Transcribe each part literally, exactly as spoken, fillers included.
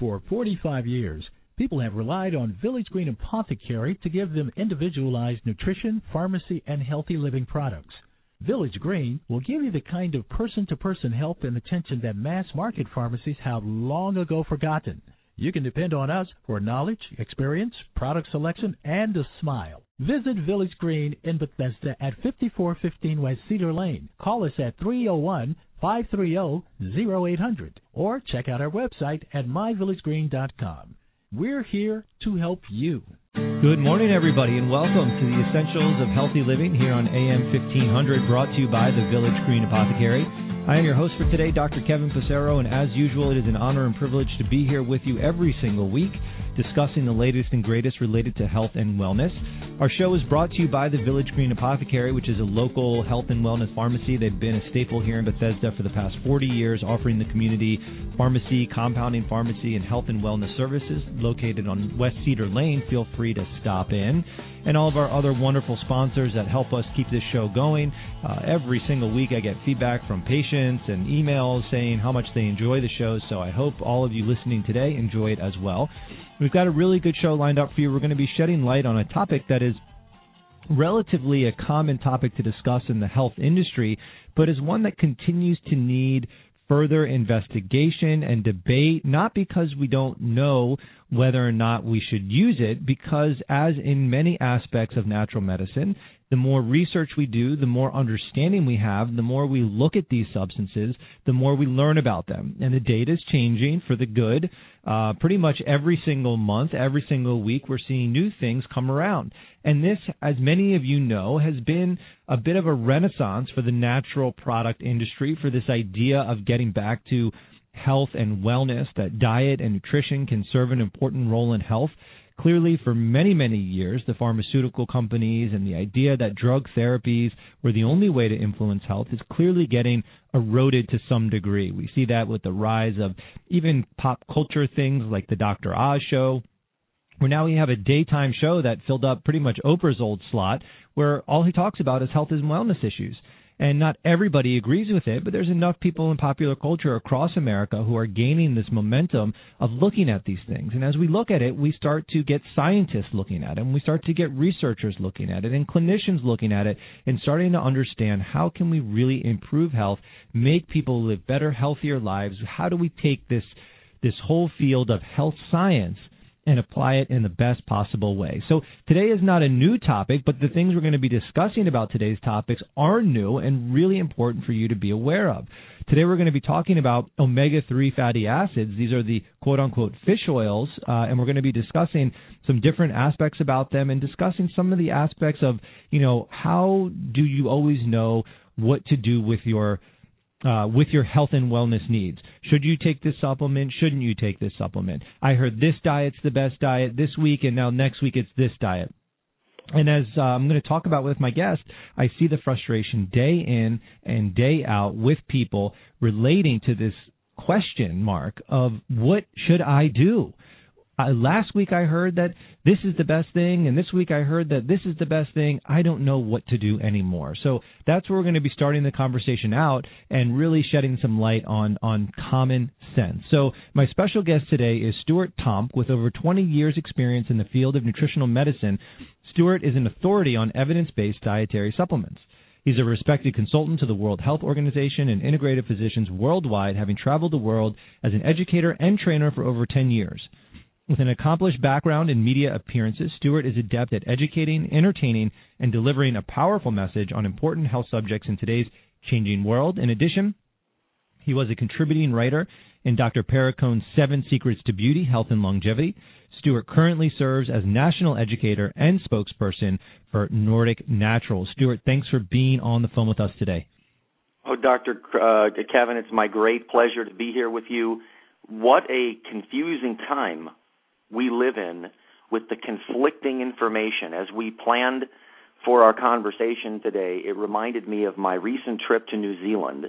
For forty-five years, people have relied on Village Green Apothecary to give them individualized nutrition, pharmacy, and healthy living products. Village Green will give you the kind of person-to-person help and attention that mass-market pharmacies have long ago forgotten. You can depend on us for knowledge, experience, product selection, and a smile. Visit Village Green in Bethesda at fifty-four fifteen West Cedar Lane. Call us at three oh one, five three zero, zero eight hundred or check out our website at my village green dot com. We're here to help you. Good morning, everybody, and welcome to the Essentials of Healthy Living here on A M fifteen hundred, brought to you by the Village Green Apothecary. I am your host for today, Doctor Kevin Passero, and as usual, it is an honor and privilege to be here with you every single week, discussing the latest and greatest related to health and wellness. Our show is brought to you by the Village Green Apothecary, which is a local health and wellness pharmacy. They've been a staple here in Bethesda for the past forty years, offering the community pharmacy, compounding pharmacy, and health and wellness services located on West Cedar Lane. Feel free to stop in. And all of our other wonderful sponsors that help us keep this show going. Uh, every single week I get feedback from patients and emails saying how much they enjoy the show, so I hope all of you listening today enjoy it as well. We've got a really good show lined up for you. We're going to be shedding light on a topic that is relatively a common topic to discuss in the health industry, but is one that continues to need further investigation and debate, not because we don't know whether or not we should use it, because as in many aspects of natural medicine, the more research we do, the more understanding we have, the more we look at these substances, the more we learn about them. And the data is changing for the good. Uh, pretty much every single month, every single week, we're seeing new things come around. And this, as many of you know, has been a bit of a renaissance for the natural product industry, for this idea of getting back to health and wellness, that diet and nutrition can serve an important role in health. Clearly, for many, many years, the pharmaceutical companies and the idea that drug therapies were the only way to influence health is clearly getting eroded to some degree. We see that with the rise of even pop culture things like the Doctor Oz show, where now we have a daytime show that filled up pretty much Oprah's old slot, where all he talks about is health and wellness issues. And not everybody agrees with it, but there's enough people in popular culture across America who are gaining this momentum of looking at these things. And as we look at it, we start to get scientists looking at it, and we start to get researchers looking at it, and clinicians looking at it, and starting to understand how can we really improve health, make people live better, healthier lives. How do we take this this whole field of health science and apply it in the best possible way? So today is not a new topic, but the things we're going to be discussing about today's topics are new and really important for you to be aware of. Today we're going to be talking about omega three fatty acids. These are the quote-unquote fish oils, uh, and we're going to be discussing some different aspects about them and discussing some of the aspects of, you know, how do you always know what to do with your Uh, with your health and wellness needs. Should you take this supplement? Shouldn't you take this supplement? I heard this diet's the best diet this week, and now next week it's this diet. And as uh, I'm going to talk about with my guest, I see the frustration day in and day out with people relating to this question mark of what should I do? Uh, last week I heard that this is the best thing, and this week I heard that this is the best thing. I don't know what to do anymore. So that's where we're going to be starting the conversation out and really shedding some light on, on common sense. So my special guest today is Stuart Tomc, with over twenty years experience in the field of nutritional medicine. Stuart is an authority on evidence-based dietary supplements. He's a respected consultant to the World Health Organization and integrative physicians worldwide, having traveled the world as an educator and trainer for over ten years. With an accomplished background in media appearances, Stuart is adept at educating, entertaining, and delivering a powerful message on important health subjects in today's changing world. In addition, he was a contributing writer in Doctor Perricone's Seven Secrets to Beauty, Health, and Longevity. Stuart currently serves as national educator and spokesperson for Nordic Naturals. Stuart, thanks for being on the phone with us today. Oh, Doctor Uh, Kevin, it's my great pleasure to be here with you. What a confusing time we live in with the conflicting information. As we planned for our conversation today, it reminded me of my recent trip to New Zealand.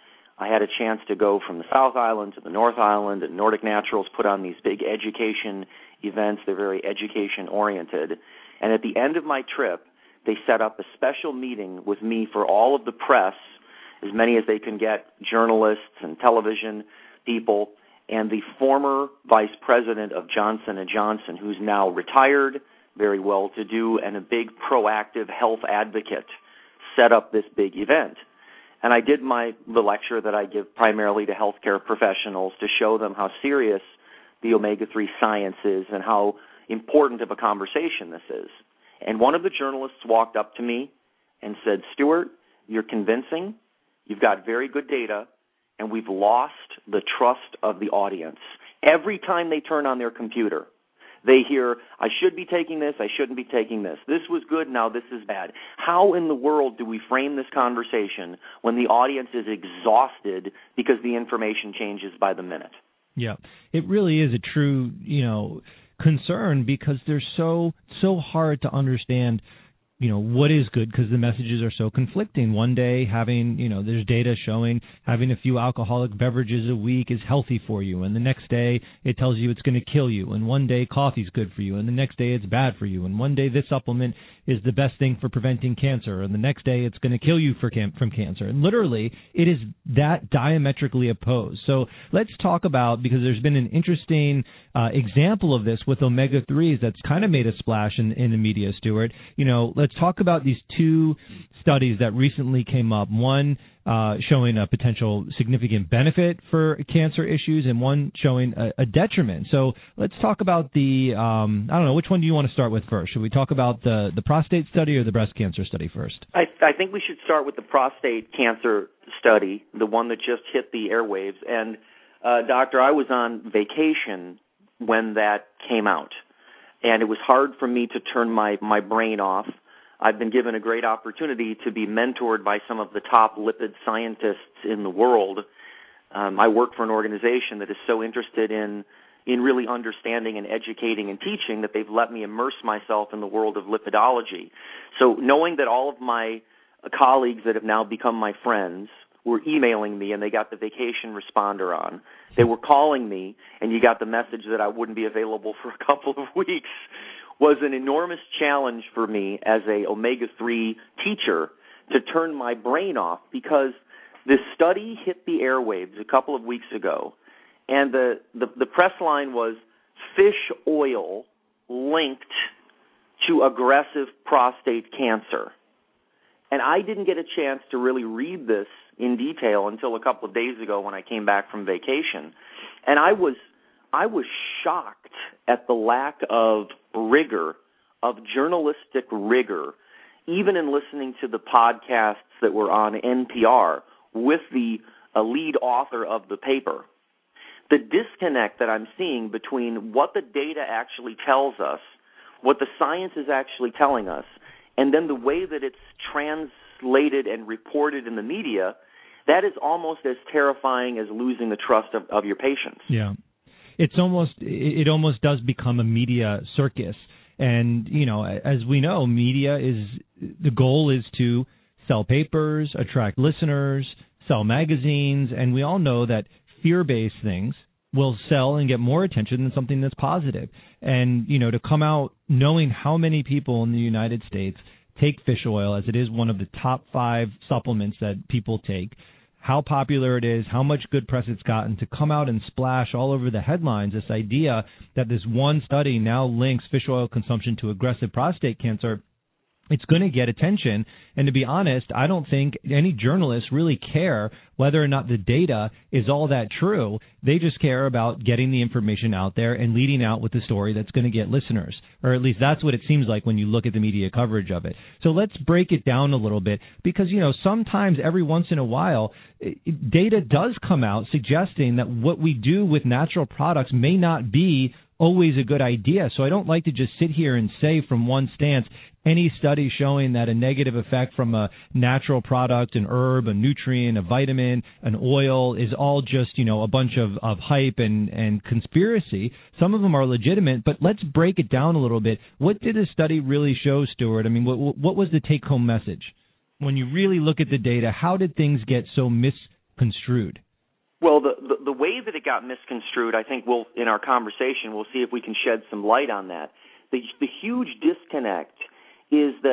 I had a chance to go from the South Island to the North Island, and Nordic Naturals put on these big education events. They're very education-oriented. And at the end of my trip, they set up a special meeting with me for all of the press, as many as they can get, journalists and television people. and the former vice president of Johnson and Johnson, who's now retired, very well-to-do, and a big proactive health advocate, set up this big event. And I did my the lecture that I give primarily to healthcare professionals to show them how serious the omega three science is and how important of a conversation this is. And one of the journalists walked up to me and said, "Stuart, you're convincing, you've got very good data, and we've lost the trust of the audience. Every time they turn on their computer, they hear, I should be taking this, I shouldn't be taking this. This was good, now this is bad. How in the world do we frame this conversation when the audience is exhausted because the information changes by the minute?" Yeah, it really is a true, you know, concern because they're so, so hard to understand, you know, what is good because the messages are so conflicting. One day having, you know, there's data showing having a few alcoholic beverages a week is healthy for you. And the next day it tells you it's going to kill you. And one day coffee's good for you. And the next day it's bad for you. And one day this supplement is the best thing for preventing cancer. And the next day it's going to kill you for cam- from cancer. And literally it is that diametrically opposed. So let's talk about, because there's been an interesting uh, example of this with omega threes that's kind of made a splash in, in the media, Stuart. You know, let's talk about these two studies that recently came up, one uh, showing a potential significant benefit for cancer issues and one showing a, a detriment. So let's talk about the, um, I don't know, which one do you want to start with first? Should we talk about the, the prostate study or the breast cancer study first? I, I think we should start with the prostate cancer study, the one that just hit the airwaves. And, uh, Doctor, I was on vacation when that came out, and it was hard for me to turn my, my brain off. I've been given a great opportunity to be mentored by some of the top lipid scientists in the world. Um, I work for an organization that is so interested in in really understanding and educating and teaching that they've let me immerse myself in the world of lipidology. So knowing that all of my colleagues that have now become my friends were emailing me and they got the vacation responder on, they were calling me and you got the message that I wouldn't be available for a couple of weeks, was an enormous challenge for me as a omega three teacher to turn my brain off, because this study hit the airwaves a couple of weeks ago, and the, the, the press line was fish oil linked to aggressive prostate cancer. And I didn't get a chance to really read this in detail until a couple of days ago when I came back from vacation. And I was I was shocked at the lack of rigor, of journalistic rigor, even in listening to the podcasts that were on N P R with the uh, lead author of the paper. The disconnect that I'm seeing between what the data actually tells us, what the science is actually telling us, and then the way that it's translated and reported in the media, that is almost as terrifying as losing the trust of, of your patients. Yeah. It's almost, it almost does become a media circus. And, you know, as we know, media is, the goal is to sell papers, attract listeners, sell magazines, and we all know that fear-based things will sell and get more attention than something that's positive. And, you know, to come out knowing how many people in the United States take fish oil, as it is one of the top five supplements that people take, how popular it is, how much good press it's gotten, to come out and splash all over the headlines this idea that this one study now links fish oil consumption to aggressive prostate cancer, it's going to get attention. And to be honest, I don't think any journalists really care whether or not the data is all that true. They just care about getting the information out there and leading out with the story that's going to get listeners, or at least that's what it seems like when you look at the media coverage of it. So let's break it down a little bit, because, you know, sometimes every once in a while, data does come out suggesting that what we do with natural products may not be always a good idea. So I don't like to just sit here and say from one stance, any study showing that a negative effect from a natural product, an herb, a nutrient, a vitamin, an oil is all just, you know, a bunch of, of hype and, and conspiracy. Some of them are legitimate, but let's break it down a little bit. What did the study really show, Stuart? I mean, what, what was the take-home message? When you really look at the data, how did things get so misconstrued? Well, the, the the way that it got misconstrued, I think we'll, in our conversation, we'll see if we can shed some light on that. The, the huge disconnect is that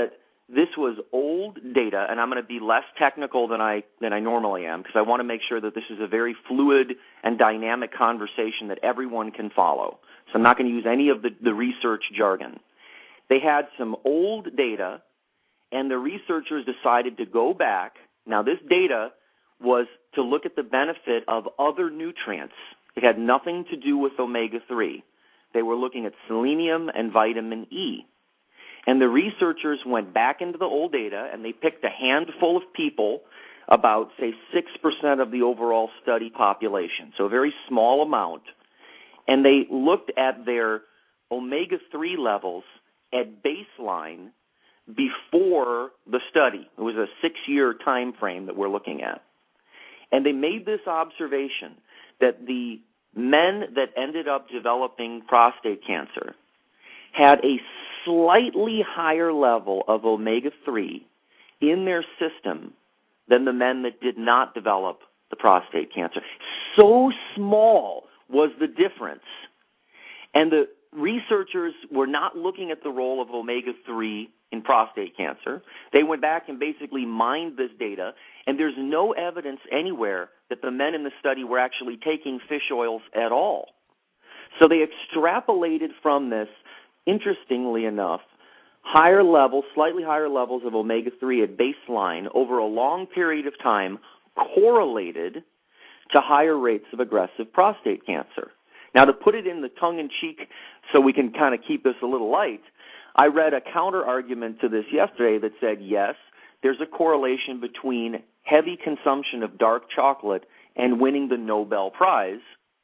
this was old data, and I'm going to be less technical than I than I normally am because I want to make sure that this is a very fluid and dynamic conversation that everyone can follow. So I'm not going to use any of the, the research jargon. They had some old data, and the researchers decided to go back. Now, this data was to look at the benefit of other nutrients. It had nothing to do with omega three. They were looking at selenium and vitamin E. And the researchers went back into the old data, and they picked a handful of people, about, say, six percent of the overall study population, so a very small amount, and they looked at their omega three levels at baseline before the study. It was a six-year time frame that we're looking at. And they made this observation that the men that ended up developing prostate cancer had a slightly higher level of omega three in their system than the men that did not develop the prostate cancer. So small was the difference. And the researchers were not looking at the role of omega three in prostate cancer. They went back and basically mined this data, and there's no evidence anywhere that the men in the study were actually taking fish oils at all. So they extrapolated from this, interestingly enough, higher levels, slightly higher levels of omega three at baseline over a long period of time correlated to higher rates of aggressive prostate cancer. Now, to put it in the tongue-in-cheek so we can kind of keep this a little light, I read a counter-argument to this yesterday that said, yes, there's a correlation between heavy consumption of dark chocolate and winning the Nobel Prize,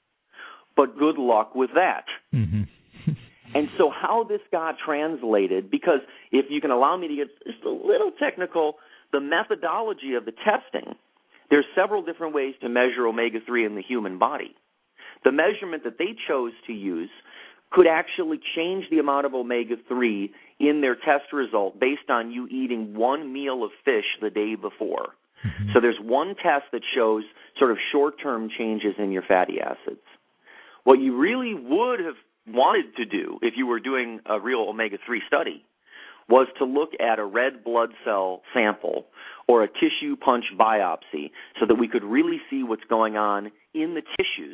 but good luck with that. Mm-hmm. And so how this got translated, because if you can allow me to get just a little technical, the methodology of the testing, there's several different ways to measure omega three in the human body. The measurement that they chose to use could actually change the amount of omega three in their test result based on you eating one meal of fish the day before. Mm-hmm. So there's one test that shows sort of short-term changes in your fatty acids. What you really would have wanted to do if you were doing a real omega three study was to look at a red blood cell sample or a tissue punch biopsy so that we could really see what's going on in the tissues,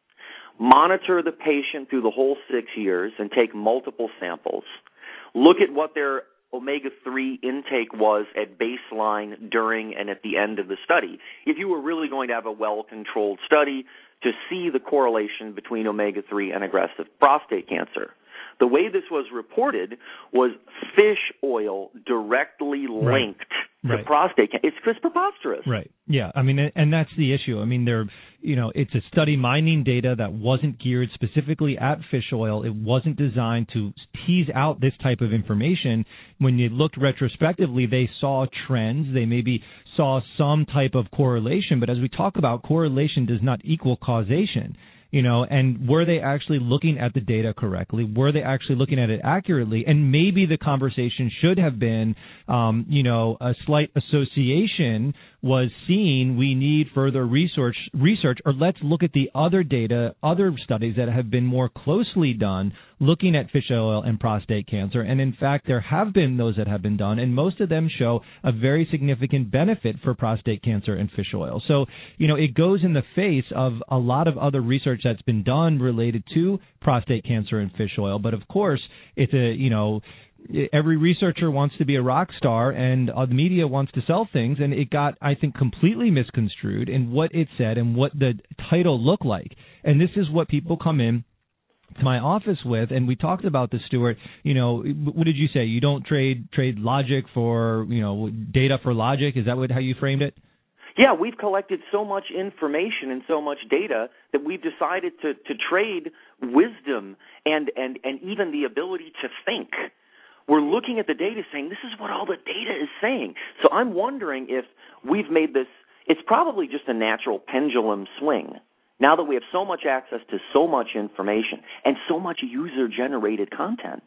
monitor the patient through the whole six years and take multiple samples, look at what their omega three intake was at baseline, during, and at the end of the study, if you were really going to have a well-controlled study to see the correlation between omega three and aggressive prostate cancer. The way this was reported was fish oil directly linked right. to right. prostate cancer. It's just preposterous. Right. Yeah. I mean, and that's the issue. I mean, there, you know, it's a study mining data that wasn't geared specifically at fish oil. It wasn't designed to tease out this type of information. When you looked retrospectively, they saw trends. They maybe saw some type of correlation. But as we talk about, correlation does not equal causation. You know, and were they actually looking at the data correctly? Were they actually looking at it accurately? And maybe the conversation should have been, um, you know, a slight association was seen. We need further research, research, or let's look at the other data, other studies that have been more closely done looking at fish oil and prostate cancer. And in fact, there have been those that have been done, and most of them show a very significant benefit for prostate cancer and fish oil. So, you know, it goes in the face of a lot of other research that's been done related to prostate cancer and fish oil. But of course, it's a, you know, every researcher wants to be a rock star, and uh, the media wants to sell things, and it got, I think, completely misconstrued in what it said and what the title looked like. And this is what people come in to my office with, and we talked about this, Stuart. You know, what did you say? You don't trade trade logic for, you know, data for logic? Is that what how you framed it? Yeah, we've collected so much information and so much data that we've decided to, to trade wisdom and, and, and even the ability to think. We're looking at the data saying, this is what all the data is saying. So I'm wondering if we've made this, it's probably just a natural pendulum swing. Now that we have so much access to so much information and so much user-generated content,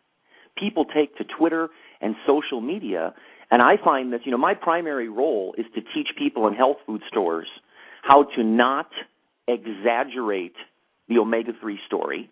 people take to Twitter and social media. And I find that, you know, my primary role is to teach people in health food stores how to not exaggerate the omega three story,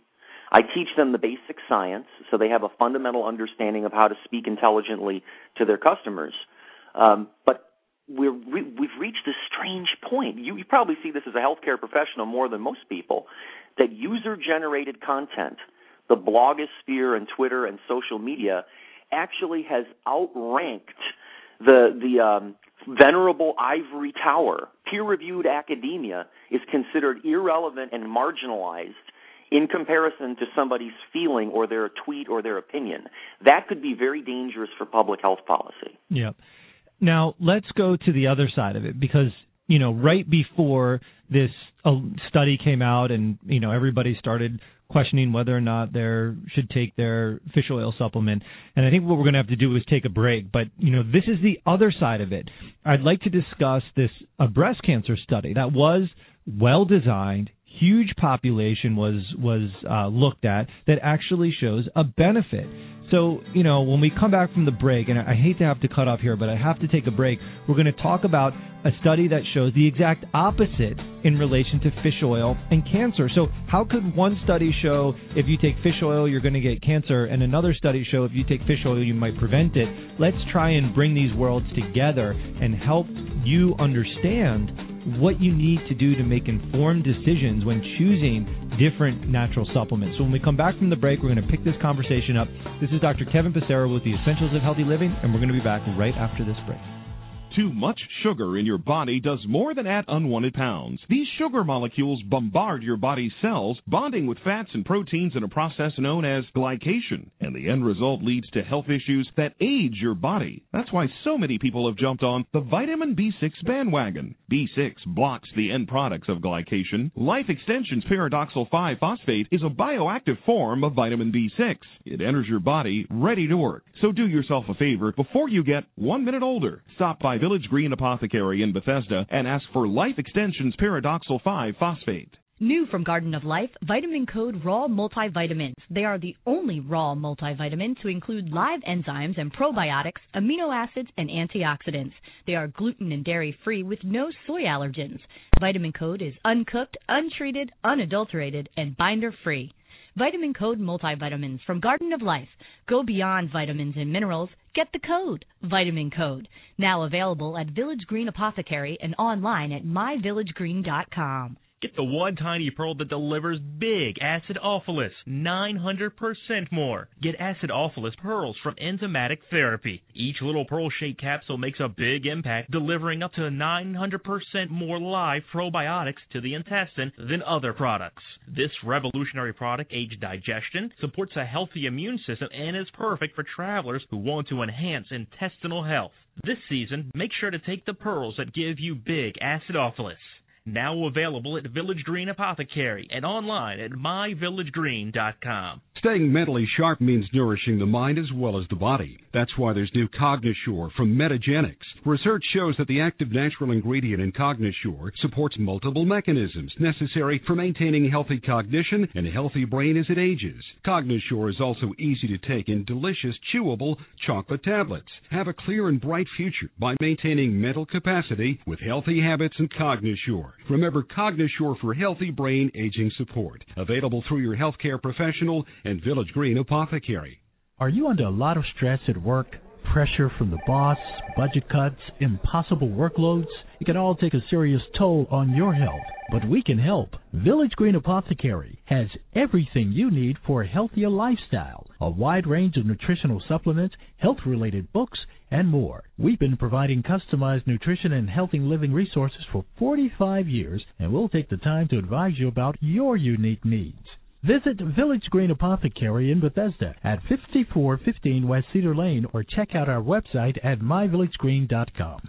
I teach them the basic science so they have a fundamental understanding of how to speak intelligently to their customers. Um, but we're, we, we've reached this strange point. You, you probably see this as a healthcare professional more than most people, that user-generated content, the blogosphere and Twitter and social media, actually has outranked the the um, venerable ivory tower. Peer-reviewed academia is considered irrelevant and marginalized in comparison to somebody's feeling or their tweet or their opinion. That could be very dangerous for public health policy. Yeah. Now, let's go to the other side of it, because, you know, right before this uh, study came out and, you know, everybody started questioning whether or not they should take their fish oil supplement. And I think what we're going to have to do is take a break. But, you know, this is the other side of it. I'd like to discuss this a breast cancer study that was well-designed, huge population was was uh, looked at, that actually shows a benefit. So, you know, when we come back from the break, and I hate to have to cut off here, but I have to take a break, we're going to talk about a study that shows the exact opposite in relation to fish oil and cancer. So how could one study show if you take fish oil you're going to get cancer, and another study show if you take fish oil you might prevent it? Let's try and bring these worlds together and help you understand what you need to do to make informed decisions when choosing different natural supplements. So when we come back from the break, we're going to pick this conversation up. This is Doctor Kevin Passero with the Essentials of Healthy Living, and we're going to be back right after this break. Too much sugar in your body does more than add unwanted pounds. These sugar molecules bombard your body's cells, bonding with fats and proteins in a process known as glycation. And the end result leads to health issues that age your body. That's why so many people have jumped on the vitamin B six bandwagon. B six blocks the end products of glycation. Life Extension's Pyridoxal five phosphate is a bioactive form of vitamin B six. It enters your body ready to work. So do yourself a favor before you get one minute older. Stop by Village Green Apothecary in Bethesda and ask for Life Extension's Pyridoxal five phosphate. New from Garden of Life, Vitamin Code Raw Multivitamins. They are the only raw multivitamin to include live enzymes and probiotics, amino acids, and antioxidants. They are gluten and dairy-free with no soy allergens. Vitamin Code is uncooked, untreated, unadulterated, and binder-free. Vitamin Code Multivitamins from Garden of Life. Go beyond vitamins and minerals. Get the code, Vitamin Code. Now available at Village Green Apothecary and online at my village green dot com. Get the one tiny pearl that delivers big acidophilus, nine hundred percent more. Get acidophilus pearls from Enzymatic Therapy. Each little pearl-shaped capsule makes a big impact, delivering up to nine hundred percent more live probiotics to the intestine than other products. This revolutionary product aids digestion, supports a healthy immune system, and is perfect for travelers who want to enhance intestinal health. This season, make sure to take the pearls that give you big acidophilus. Now available at Village Green Apothecary and online at my village green dot com. Staying mentally sharp means nourishing the mind as well as the body. That's why there's new Cognosure from Metagenics. Research shows that the active natural ingredient in Cognosure supports multiple mechanisms necessary for maintaining healthy cognition and a healthy brain as it ages. Cognosure is also easy to take in delicious, chewable chocolate tablets. Have a clear and bright future by maintaining mental capacity with healthy habits and Cognosure. Remember, Cognosure for healthy brain aging support. Available through your healthcare professional and Village Green Apothecary. Are you under a lot of stress at work? Pressure from the boss, budget cuts, impossible workloads? It can all take a serious toll on your health, but we can help. Village Green Apothecary has everything you need for a healthier lifestyle, a wide range of nutritional supplements, health-related books, and more. We've been providing customized nutrition and healthy living resources for forty-five years, and we'll take the time to advise you about your unique needs. Visit Village Green Apothecary in Bethesda at fifty-four fifteen West Cedar Lane or check out our website at my village green dot com.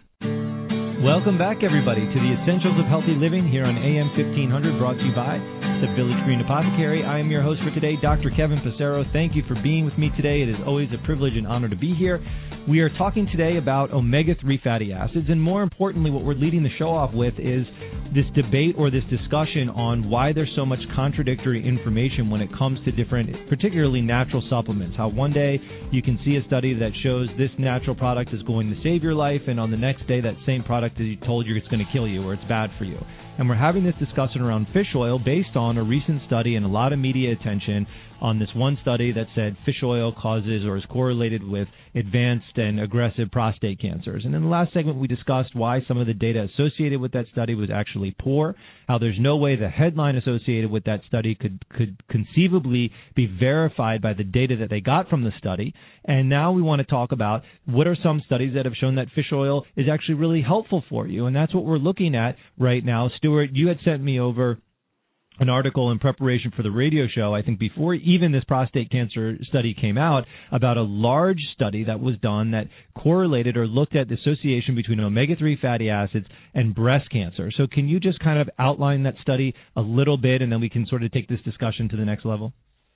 Welcome back, everybody, to the Essentials of Healthy Living here on A M fifteen hundred, brought to you by the Village Green Apothecary. I am your host for today, Doctor Kevin Passero. Thank you for being with me today. It is always a privilege and honor to be here. We are talking today about omega three fatty acids, and more importantly, what we're leading the show off with is this debate or this discussion on why there's so much contradictory information when it comes to different, particularly natural supplements. How one day you can see a study that shows this natural product is going to save your life, and on the next day that same product is told you it's going to kill you or it's bad for you. And we're having this discussion around fish oil based on a recent study and a lot of media attention on this one study that said fish oil causes or is correlated with advanced and aggressive prostate cancers. And in the last segment, we discussed why some of the data associated with that study was actually poor, how there's no way the headline associated with that study could, could conceivably be verified by the data that they got from the study. And now we want to talk about what are some studies that have shown that fish oil is actually really helpful for you. And that's what we're looking at right now. Stuart, you had sent me over an article in preparation for the radio show, I think before even this prostate cancer study came out, about a large study that was done that correlated or looked at the association between omega three fatty acids and breast cancer. So can you just kind of outline that study a little bit, and then we can sort of take this discussion to the next level?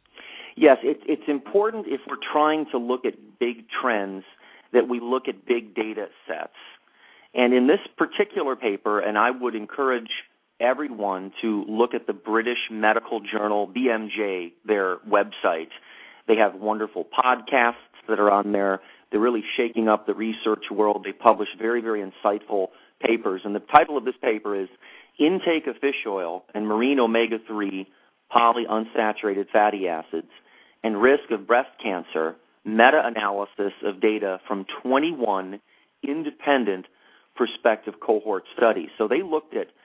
Yes, it, it's important if we're trying to look at big trends that we look at big data sets. And in this particular paper, and I would encourage everyone to look at the British Medical Journal, B M J, their website. They have wonderful podcasts that are on there. They're really shaking up the research world. They publish very, very insightful papers. And the title of this paper is Intake of Fish Oil and Marine Omega three Polyunsaturated Fatty Acids and Risk of Breast Cancer, Meta-Analysis of Data from twenty-one Independent Prospective Cohort Studies. So they looked at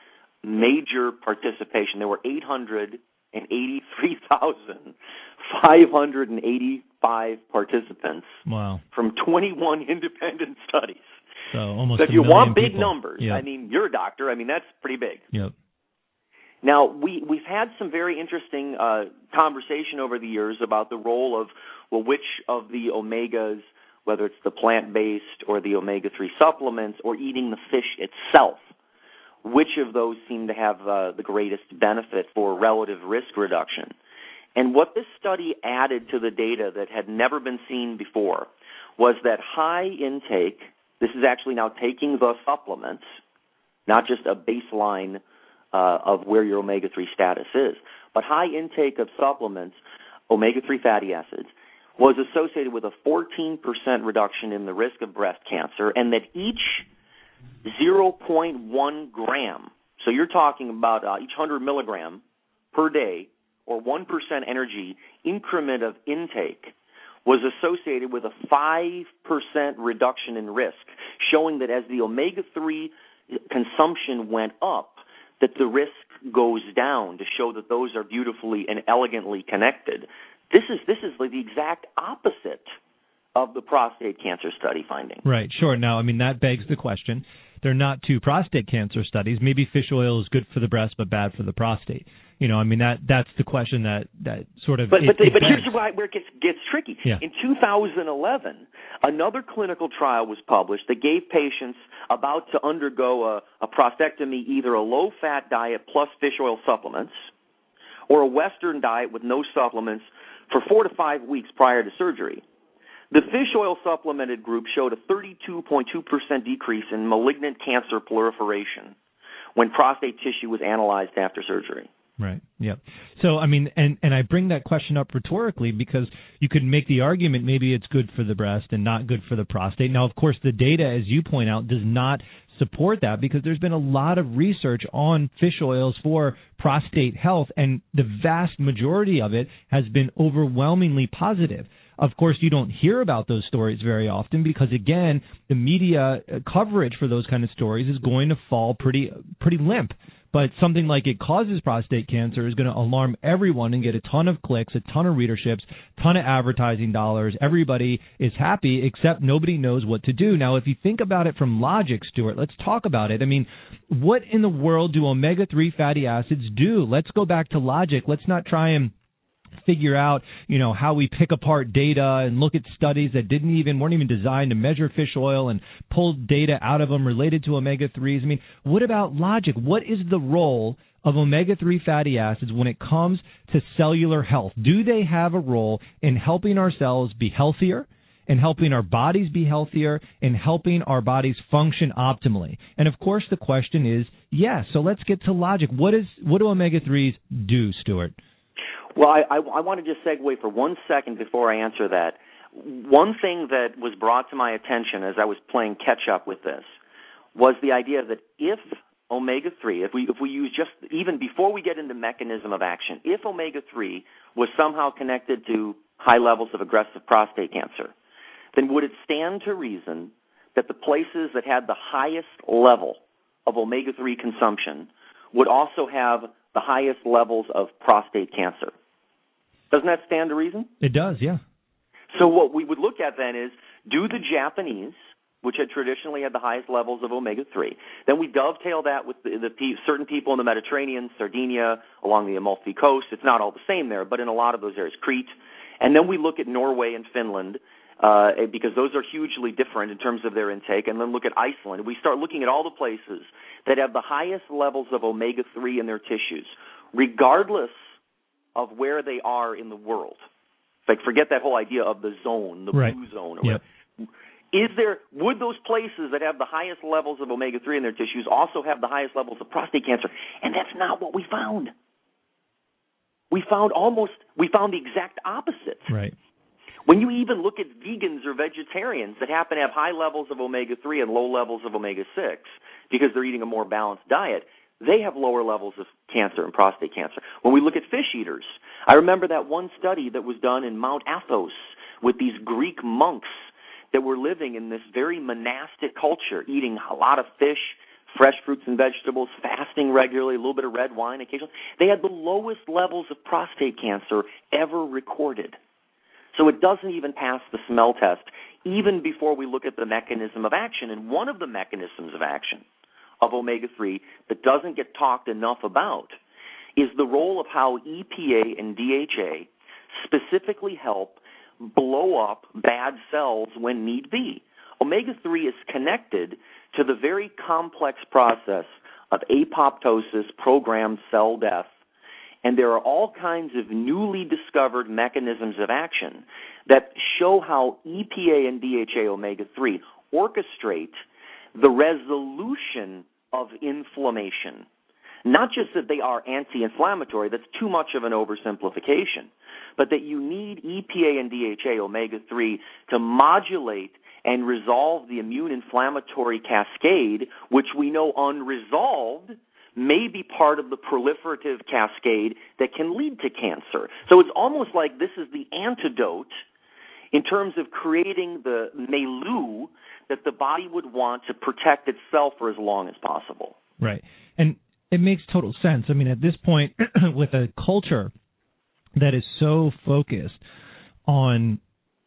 major participation. There were eight hundred eighty-three thousand five hundred eighty-five participants. Wow. From twenty-one independent studies. So almost So if a you want big people. numbers, Yep. I mean, you're a doctor. I mean, that's pretty big. Yep. Now, we, we've had some very interesting uh, conversation over the years about the role of, well, which of the omegas, whether it's the plant-based or the omega three supplements or eating the fish itself, which of those seem to have uh, the greatest benefit for relative risk reduction. And what this study added to the data that had never been seen before was that high intake, this is actually now taking the supplements, not just a baseline uh, of where your omega three status is, but high intake of supplements, omega three fatty acids, was associated with a fourteen percent reduction in the risk of breast cancer, and that each zero point one gram, so you're talking about uh, each one hundred milligram per day or one percent energy increment of intake was associated with a five percent reduction in risk, showing that as the omega three consumption went up, that the risk goes down, to show that those are beautifully and elegantly connected. This is this is like the exact opposite of the prostate cancer study finding. Right, sure. Now, I mean, that begs the question. They're not two prostate cancer studies. Maybe fish oil is good for the breast but bad for the prostate. You know, I mean, that that's the question that, that sort of... But, it, but, it but begs. here's why, where it gets, gets tricky. Yeah. In two thousand eleven, another clinical trial was published that gave patients about to undergo a, a prostatectomy either a low-fat diet plus fish oil supplements or a Western diet with no supplements for four to five weeks prior to surgery. The fish oil supplemented group showed a thirty-two point two percent decrease in malignant cancer proliferation when prostate tissue was analyzed after surgery. Right. Yep. So, I mean, and, and I bring that question up rhetorically because you could make the argument maybe it's good for the breast and not good for the prostate. Now, of course, the data, as you point out, does not support that because there's been a lot of research on fish oils for prostate health, and the vast majority of it has been overwhelmingly positive. Of course, you don't hear about those stories very often because, again, the media coverage for those kind of stories is going to fall pretty pretty limp. But something like it causes prostate cancer is going to alarm everyone and get a ton of clicks, a ton of readerships, ton of advertising dollars. Everybody is happy, except nobody knows what to do. Now, if you think about it from logic, Stuart, let's talk about it. I mean, what in the world do omega three fatty acids do? Let's go back to logic. Let's not try and figure out, you know, how we pick apart data and look at studies that didn't even, weren't even designed to measure fish oil and pull data out of them related to omega threes. I mean, what about logic? What is the role of omega three fatty acids when it comes to cellular health? Do they have a role in helping our cells be healthier in helping our bodies be healthier, in helping our bodies function optimally. And of course, the question is, yes. So let's get to logic. What is what do omega threes do, Stuart? Well, I, I, I want to just segue for one second before I answer that. One thing that was brought to my attention as I was playing catch-up with this was the idea that if omega three, if we if we use just, even before we get into mechanism of action, if omega three was somehow connected to high levels of aggressive prostate cancer, then would it stand to reason that the places that had the highest level of omega three consumption would also have the highest levels of prostate cancer? Doesn't that stand to reason? It does, yeah. So what we would look at then is, do the Japanese, which had traditionally had the highest levels of omega three, then we dovetail that with the, the certain people in the Mediterranean, Sardinia, along the Amalfi Coast. It's not all the same there, but in a lot of those areas, Crete. And then we look at Norway and Finland, uh, because those are hugely different in terms of their intake, and then look at Iceland. We start looking at all the places that have the highest levels of omega three in their tissues, regardless of where they are in the world. Like, forget that whole idea of the zone, the right. blue zone. Or yep. Is there, would those places that have the highest levels of omega three in their tissues also have the highest levels of prostate cancer? And that's not what we found. We found almost, we found the exact opposite. Right. When you even look at vegans or vegetarians that happen to have high levels of omega three and low levels of omega six because they're eating a more balanced diet, they have lower levels of cancer and prostate cancer. When we look at fish eaters, I remember that one study that was done in Mount Athos with these Greek monks that were living in this very monastic culture, eating a lot of fish, fresh fruits and vegetables, fasting regularly, a little bit of red wine occasionally. They had the lowest levels of prostate cancer ever recorded. So it doesn't even pass the smell test, even before we look at the mechanism of action. And one of the mechanisms of action of omega three that doesn't get talked enough about is the role of how E P A and D H A specifically help blow up bad cells when need be. Omega three is connected to the very complex process of apoptosis, programmed cell death, and there are all kinds of newly discovered mechanisms of action that show how E P A and D H A omega three orchestrate the resolution of inflammation. Not just that they are anti-inflammatory, that's too much of an oversimplification, but that you need E P A and D H A omega three to modulate and resolve the immune inflammatory cascade, which we know unresolved may be part of the proliferative cascade that can lead to cancer. So it's almost like this is the antidote in terms of creating the milieu that the body would want to protect itself for as long as possible. Right. And it makes total sense. I mean, at this point, with a culture that is so focused on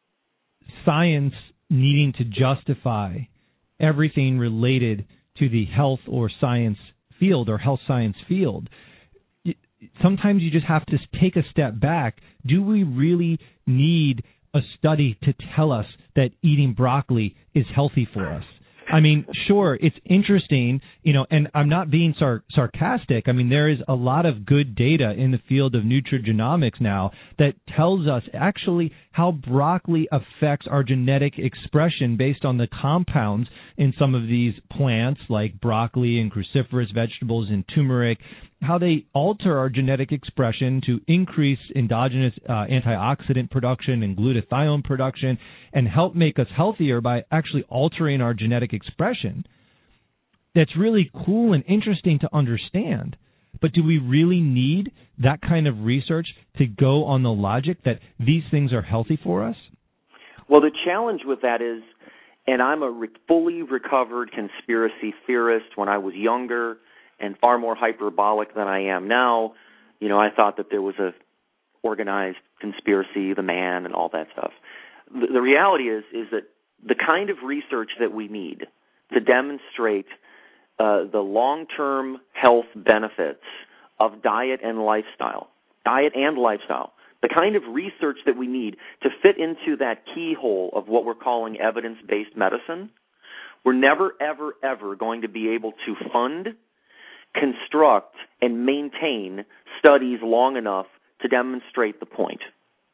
science needing to justify everything related to the health or science field or health science field, sometimes you just have to take a step back. Do we really need a study to tell us that eating broccoli is healthy for us? I mean, sure, it's interesting, you know, and I'm not being sar- sarcastic. I mean, there is a lot of good data in the field of nutrigenomics now that tells us actually how broccoli affects our genetic expression based on the compounds in some of these plants like broccoli and cruciferous vegetables and turmeric, how they alter our genetic expression to increase endogenous uh, antioxidant production and glutathione production and help make us healthier by actually altering our genetic expression. That's really cool and interesting to understand. But do we really need that kind of research to go on the logic that these things are healthy for us? Well, the challenge with that is, and I'm a re- fully recovered conspiracy theorist. When I was younger and far more hyperbolic than I am now, you know, I thought that there was a organized conspiracy, the man, and all that stuff. The, the reality is, is that the kind of research that we need to demonstrate uh, the long-term health benefits of diet and lifestyle, diet and lifestyle, the kind of research that we need to fit into that keyhole of what we're calling evidence-based medicine, we're never, ever, ever going to be able to fund, construct, and maintain studies long enough to demonstrate the point.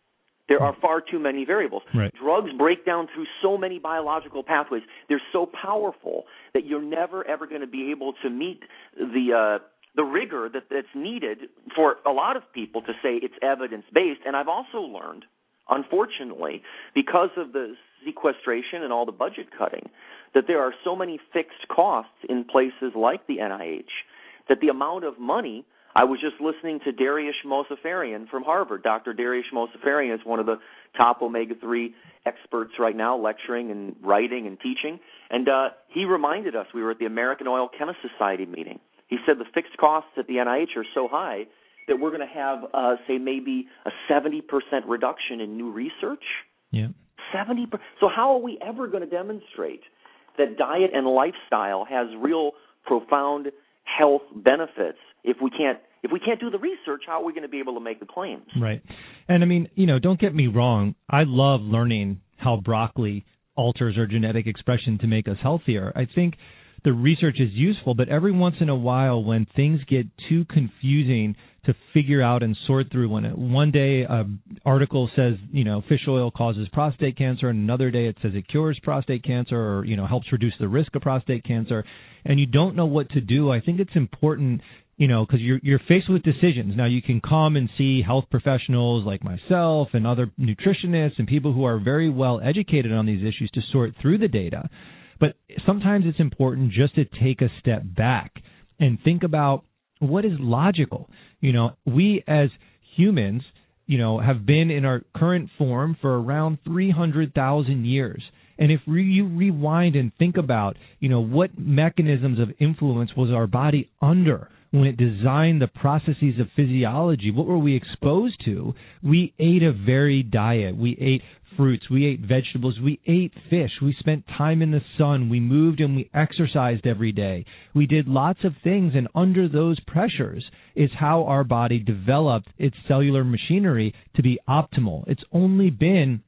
There are far too many variables. Right. Drugs break down through so many biological pathways. They're so powerful that you're never, ever going to be able to meet the uh, the rigor that, that's needed for a lot of people to say it's evidence-based. And I've also learned, unfortunately, because of the sequestration and all the budget cutting, that there are so many fixed costs in places like the N I H that the amount of money – I was just listening to Dariush Mozaffarian from Harvard. Doctor Dariush Mozaffarian is one of the top omega three experts right now, lecturing and writing and teaching. And uh, he reminded us, we were at the American Oil Chemist Society meeting. He said the fixed costs at the N I H are so high that we're going to have, uh, say, maybe a seventy percent reduction in new research. Yeah. seventy percent. So how are we ever going to demonstrate that diet and lifestyle has real profound health benefits if we can't if we can't do the research? How are we going to be able to make the claims? Right. And I mean, you know, don't get me wrong. I love learning how broccoli alters our genetic expression to make us healthier. I think the research is useful, but every once in a while when things get too confusing to figure out and sort through, when it, one day an article says, you know, fish oil causes prostate cancer, and another day it says it cures prostate cancer or, you know, helps reduce the risk of prostate cancer, and you don't know what to do, I think it's important, you know, because you're, you're faced with decisions. Now, you can come and see health professionals like myself and other nutritionists and people who are very well educated on these issues to sort through the data. But sometimes it's important just to take a step back and think about what is logical. You know, we as humans, you know, have been in our current form for around three hundred thousand years. And if re- you rewind and think about, you know, what mechanisms of influence was our body under when it designed the processes of physiology, what were we exposed to? We ate a varied diet. We ate fruits. We ate vegetables. We ate fish. We spent time in the sun. We moved and we exercised every day. We did lots of things, and under those pressures is how our body developed its cellular machinery to be optimal. It's only been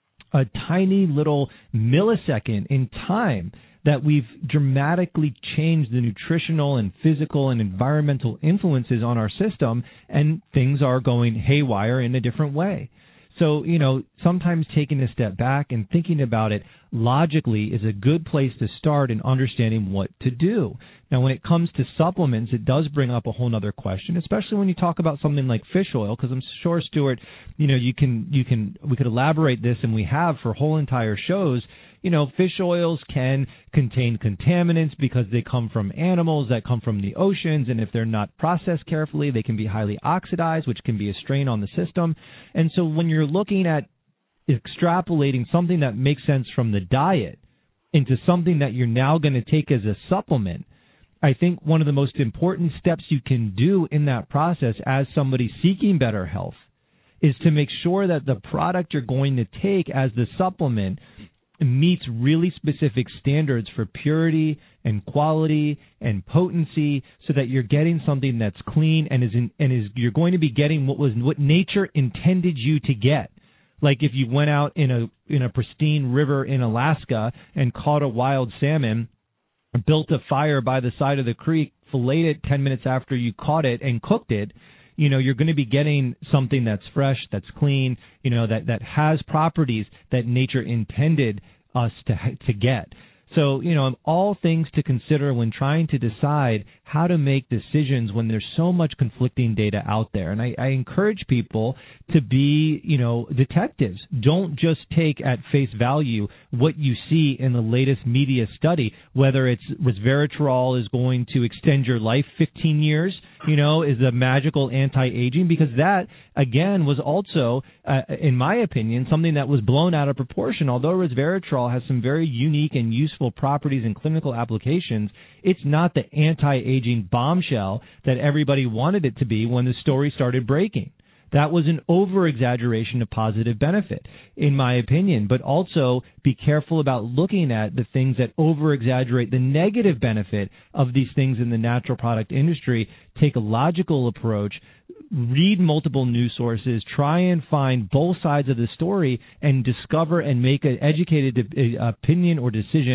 a tiny little millisecond in time that we've dramatically changed the nutritional and physical and environmental influences on our system, and things are going haywire in a different way. So, you know, sometimes taking a step back and thinking about it logically is a good place to start in understanding what to do. Now, when it comes to supplements, it does bring up a whole other question, especially when you talk about something like fish oil, because I'm sure, Stuart, you know, you can, you can, we could elaborate this, and we have for whole entire shows. You know, fish oils can contain contaminants because they come from animals that come from the oceans, and if they're not processed carefully, they can be highly oxidized, which can be a strain on the system. And so when you're looking at extrapolating something that makes sense from the diet into something that you're now going to take as a supplement, I think one of the most important steps you can do in that process as somebody seeking better health is to make sure that the product you're going to take as the supplement meets really specific standards for purity and quality and potency, so that you're getting something that's clean and is in, and is you're going to be getting what was what nature intended you to get. Like if you went out in a in a pristine river in Alaska and caught a wild salmon, built a fire by the side of the creek, filleted it ten minutes after you caught it and cooked it, you know, you're going to be getting something that's fresh, that's clean, you know, that, that has properties that nature intended us to to get. So, you know, all things to consider when trying to decide how to make decisions when there's so much conflicting data out there. And I, I encourage people to be, you know, detectives. Don't just take at face value what you see in the latest media study, whether it's resveratrol is going to extend your life fifteen years, you know, is a magical anti-aging, because that, again, was also, uh, in my opinion, something that was blown out of proportion. Although resveratrol has some very unique and useful properties and clinical applications, it's not the anti-aging bombshell that everybody wanted it to be when the story started breaking. That was an over-exaggeration of positive benefit, in my opinion. But also be careful about looking at the things that over-exaggerate the negative benefit of these things in the natural product industry. Take a logical approach, read multiple news sources, try and find both sides of the story, and discover and make an educated opinion or decision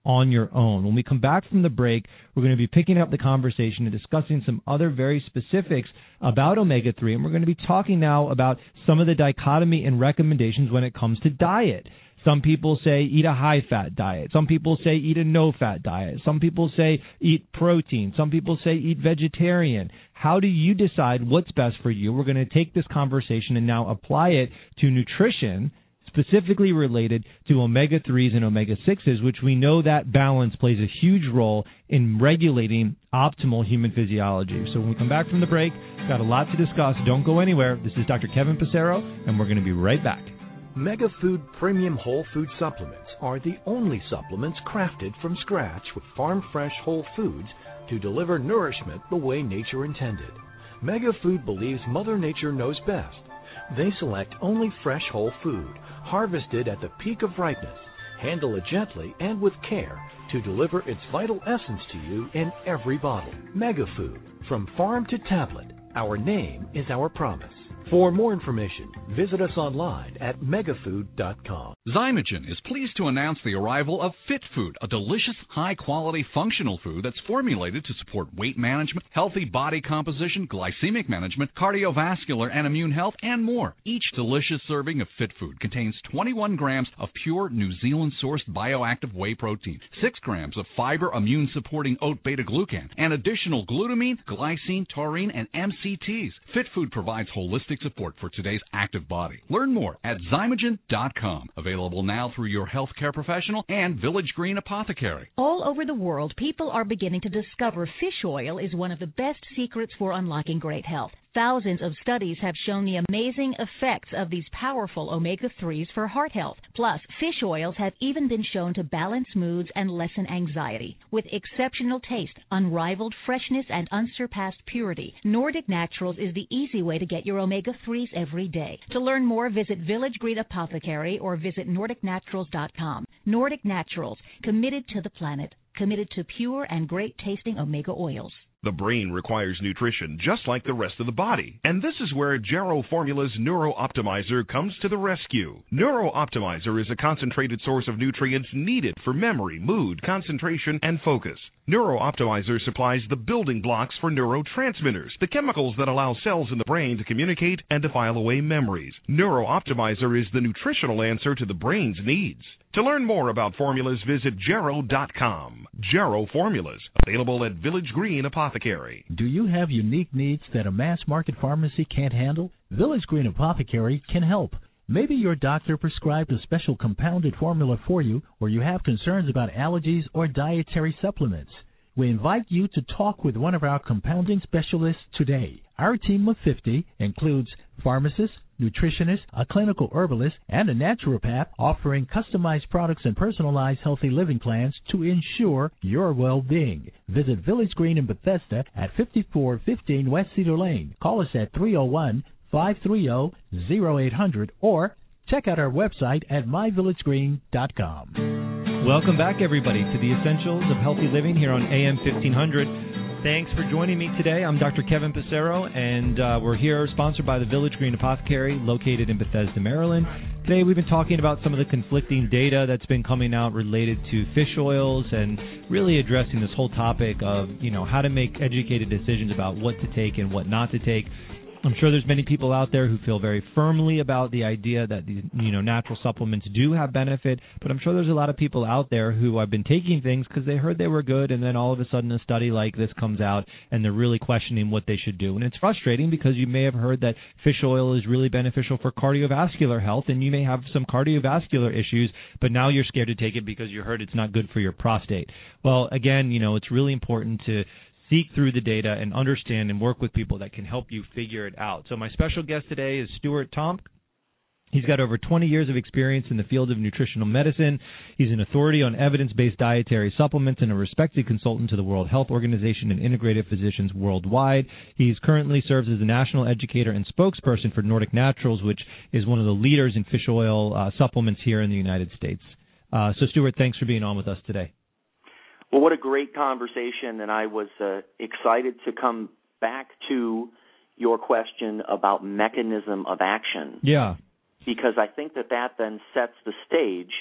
on your own. When we come back from the break, we're going to be picking up the conversation and discussing some other very specifics about omega three, and we're going to be talking now about some of the dichotomy and recommendations when it comes to diet. Some people say eat a high-fat diet. Some people say eat a no-fat diet. Some people say eat protein. Some people say eat vegetarian. How do you decide what's best for you? We're going to take this conversation and now apply it to nutrition, specifically related to omega threes and omega sixes, which we know that balance plays a huge role in regulating optimal human physiology. So when we come back from the break, we've got a lot to discuss. Don't go anywhere. This is Doctor Kevin Passero, and we're going to be right back. MegaFood Premium Whole Food Supplements are the only supplements crafted from scratch with farm-fresh whole foods to deliver nourishment the way nature intended. MegaFood believes Mother Nature knows best. They select only fresh whole food, harvested at the peak of ripeness, handle it gently and with care to deliver its vital essence to you in every bottle. MegaFood, from farm to tablet, our name is our promise. For more information, visit us online at megafood dot com. Zymogen is pleased to announce the arrival of Fit Food, a delicious, high-quality, functional food that's formulated to support weight management, healthy body composition, glycemic management, cardiovascular and immune health, and more. Each delicious serving of Fit Food contains twenty-one grams of pure New Zealand-sourced bioactive whey protein, six grams of fiber immune-supporting oat beta-glucan, and additional glutamine, glycine, taurine, and M C Ts. Fit Food provides holistic support for today's active body. Learn more at zymogen dot com. Available now through your healthcare professional and Village Green Apothecary. All over the world, people are beginning to discover fish oil is one of the best secrets for unlocking great health. Thousands of studies have shown the amazing effects of these powerful omega threes for heart health. Plus, fish oils have even been shown to balance moods and lessen anxiety. With exceptional taste, unrivaled freshness, and unsurpassed purity, Nordic Naturals is the easy way to get your omega threes every day. To learn more, visit Village Green Apothecary or visit nordic naturals dot com. Nordic Naturals, committed to the planet, committed to pure and great-tasting omega oils. The brain requires nutrition just like the rest of the body. And this is where Jarrow Formula's Neuro Optimizer comes to the rescue. Neuro Optimizer is a concentrated source of nutrients needed for memory, mood, concentration, and focus. Neuro Optimizer supplies the building blocks for neurotransmitters, the chemicals that allow cells in the brain to communicate and to file away memories. Neuro Optimizer is the nutritional answer to the brain's needs. To learn more about formulas, visit jarrow dot com. Jarrow Formulas, available at Village Green Apothecary. Do you have unique needs that a mass market pharmacy can't handle? Village Green Apothecary can help. Maybe your doctor prescribed a special compounded formula for you, or you have concerns about allergies or dietary supplements. We invite you to talk with one of our compounding specialists today. Our team of fifty includes pharmacists, nutritionists, a clinical herbalist, and a naturopath offering customized products and personalized healthy living plans to ensure your well-being. Visit Village Green in Bethesda at fifty-four fifteen West Cedar Lane. Call us at three oh one, five three zero, zero eight hundred or check out our website at my village green dot com. Welcome back, everybody, to the Essentials of Healthy Living here on A M fifteen hundred. Thanks for joining me today. I'm Doctor Kevin Passero, and uh, we're here sponsored by the Village Green Apothecary located in Bethesda, Maryland. Today we've been talking about some of the conflicting data that's been coming out related to fish oils and really addressing this whole topic of, you know, how to make educated decisions about what to take and what not to take. I'm sure there's many people out there who feel very firmly about the idea that the, you know, natural supplements do have benefit, but I'm sure there's a lot of people out there who have been taking things because they heard they were good, and then all of a sudden a study like this comes out and they're really questioning what they should do. And it's frustrating because you may have heard that fish oil is really beneficial for cardiovascular health, and you may have some cardiovascular issues, but now you're scared to take it because you heard it's not good for your prostate. Well, again, you know, it's really important to seek through the data and understand and work with people that can help you figure it out. So my special guest today is Stuart Tomc. He's got over twenty years of experience in the field of nutritional medicine. He's an authority on evidence-based dietary supplements and a respected consultant to the World Health Organization and integrative physicians worldwide. He currently serves as a national educator and spokesperson for Nordic Naturals, which is one of the leaders in fish oil uh, supplements here in the United States. Uh, so, Stuart, thanks for being on with us today. Well, what a great conversation, and I was uh, excited to come back to your question about mechanism of action. Yeah. Because I think that that then sets the stage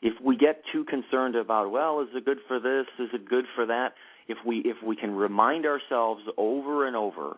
If we get too concerned about, well, is it good for this? Is it good for that? If we if we can remind ourselves over and over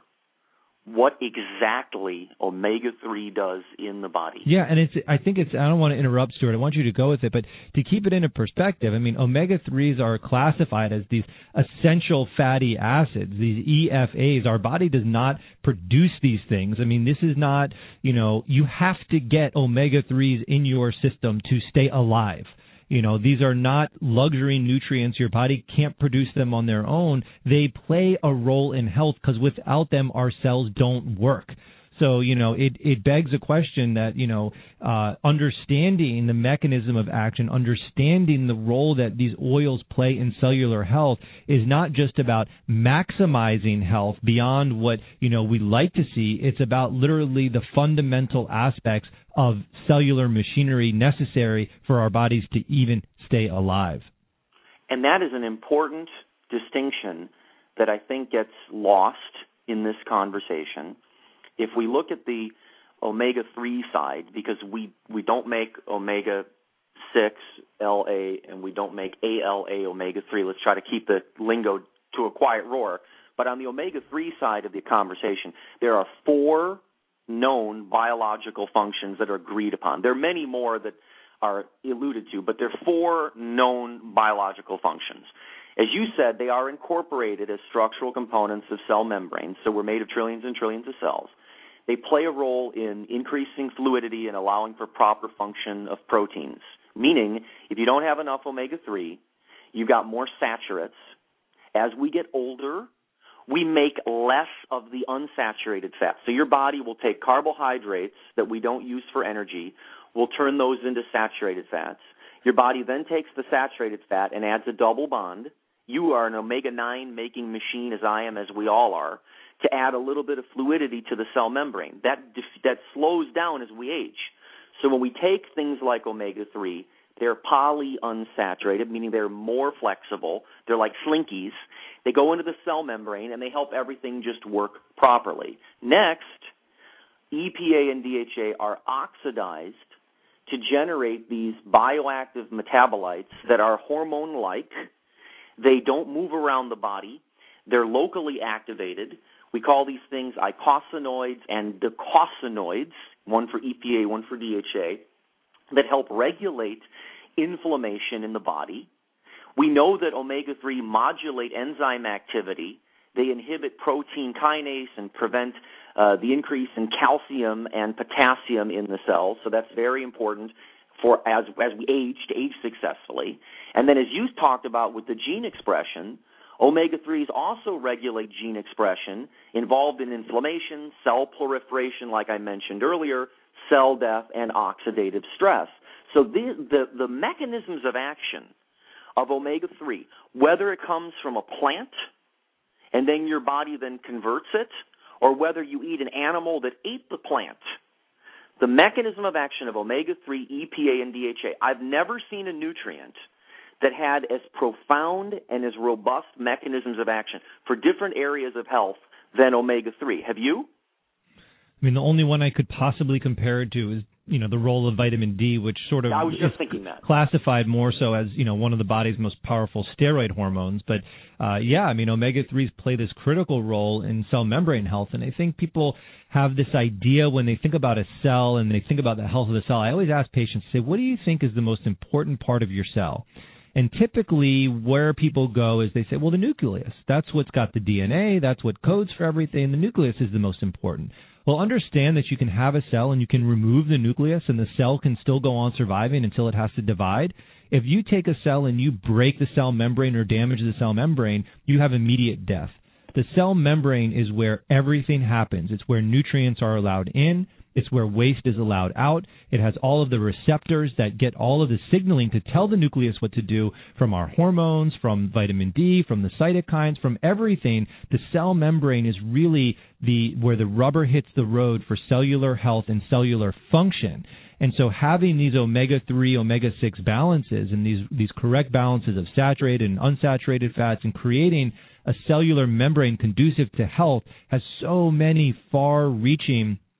what exactly omega three does in the body. Yeah, and it's. I think it's. I don't want to interrupt, Stuart. I want you to go with it, but to keep it into perspective, I mean, omega threes are classified as these essential fatty acids, these E F As. Our body does not produce these things. I mean, this is not. You know, you have to get omega threes in your system to stay alive. You know, these are not luxury nutrients. Your body can't produce them on their own. They play a role in health because without them, our cells don't work. So, you know, it, it begs a question that, you know, uh, understanding the mechanism of action, understanding the role that these oils play in cellular health is not just about maximizing health beyond what, you know, we like to see. It's about literally the fundamental aspects of cellular machinery necessary for our bodies to even stay alive. And that is an important distinction that I think gets lost in this conversation. If we look at the omega three side, because we, we don't make omega six L A and we don't make A L A omega three, let's try to keep the lingo to a quiet roar. But on the omega three side of the conversation, there are four known biological functions that are agreed upon. There are many more that are alluded to, but there are four known biological functions. As you said, they are incorporated as structural components of cell membranes, so we're made of trillions and trillions of cells. They play a role in increasing fluidity and allowing for proper function of proteins, meaning if you don't have enough omega three, you've got more saturates. As we get older, we make less of the unsaturated fat. So your body will take carbohydrates that we don't use for energy, will turn those into saturated fats. Your body then takes the saturated fat and adds a double bond. You are an omega nine making machine, as I am, as we all are, to add a little bit of fluidity to the cell membrane. That, that slows down as we age. So when we take things like omega three, they're polyunsaturated, meaning they're more flexible. They're like slinkies. They go into the cell membrane, and they help everything just work properly. Next, E P A and D H A are oxidized to generate these bioactive metabolites that are hormone-like. They don't move around the body. They're locally activated. We call these things eicosanoids and docosanoids, one for E P A, one for D H A, that help regulate inflammation in the body. We know that omega three modulate enzyme activity. They inhibit protein kinase and prevent uh, the increase in calcium and potassium in the cells, so that's very important for as, as we age, to age successfully. And then as you talked about with the gene expression, omega threes also regulate gene expression involved in inflammation, cell proliferation, like I mentioned earlier, cell death, and oxidative stress. So the, the, the mechanisms of action of omega three, whether it comes from a plant and then your body then converts it, or whether you eat an animal that ate the plant, the mechanism of action of omega three, E P A, and D H A, I've never seen a nutrient that had as profound and as robust mechanisms of action for different areas of health than omega three. Have you? I mean, the only one I could possibly compare it to is, you know, the role of vitamin D, which sort of I was just is thinking that. classified more so as, you know, one of the body's most powerful steroid hormones. But, uh, yeah, I mean, omega threes play this critical role in cell membrane health. And I think people have this idea when they think about a cell and they think about the health of the cell. I always ask patients, say, what do you think is the most important part of your cell? And typically where people go is they say, well, the nucleus. That's what's got the D N A. That's what codes for everything. The nucleus is the most important. Well, understand that you can have a cell and you can remove the nucleus and the cell can still go on surviving until it has to divide. If you take a cell and you break the cell membrane or damage the cell membrane, you have immediate death. The cell membrane is where everything happens. It's where nutrients are allowed in. It's where waste is allowed out. It has all of the receptors that get all of the signaling to tell the nucleus what to do, from our hormones, from vitamin D, from the cytokines, from everything. The cell membrane is really the where the rubber hits the road for cellular health and cellular function. And so having these omega three, omega six balances and these, these correct balances of saturated and unsaturated fats and creating a cellular membrane conducive to health has so many far-reaching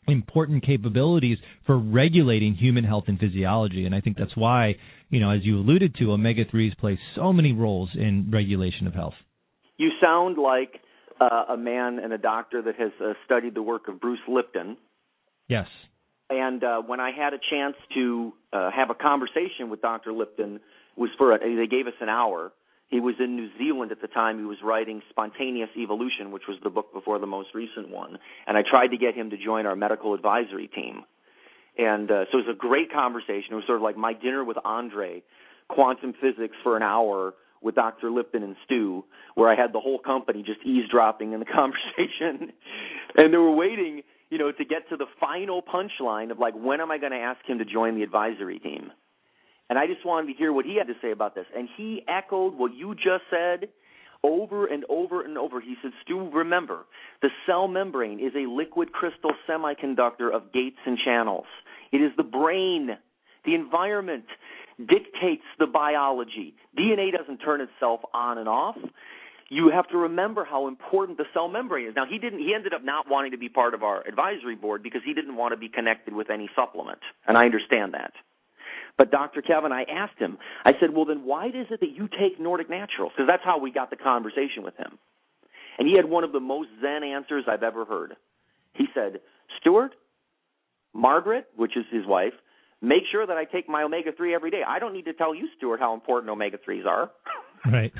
important capabilities for regulating human health and physiology. And I think that's why, you know, as you alluded to, omega threes play so many roles in regulation of health. You sound like uh, a man and a doctor that has uh, studied the work of Bruce Lipton. Yes. And uh, when I had a chance to uh, have a conversation with Doctor Lipton, it was for a, they gave us an hour. He was in New Zealand at the time. He was writing Spontaneous Evolution, which was the book before the most recent one. And I tried to get him to join our medical advisory team. And uh, so it was a great conversation. It was sort of like my dinner with Andre, quantum physics for an hour with Doctor Lipton and Stu, where I had the whole company just eavesdropping in the conversation. And they were waiting, you know, to get to the final punchline of, like, when am I going to ask him to join the advisory team? And I just wanted to hear what he had to say about this. And he echoed what you just said over and over and over. He said, Stu, remember, the cell membrane is a liquid crystal semiconductor of gates and channels. It is the brain. The environment dictates the biology. D N A doesn't turn itself on and off. You have to remember how important the cell membrane is. Now, he didn't. He ended up not wanting to be part of our advisory board because he didn't want to be connected with any supplement, and I understand that. But Doctor Kevin, I asked him, I said, well, then why is it that you take Nordic Naturals? Because that's how we got the conversation with him. And he had one of the most zen answers I've ever heard. He said, Stuart, Margaret, which is his wife, make sure that I take my omega three every day. I don't need to tell you, Stuart, how important omega threes are. Right.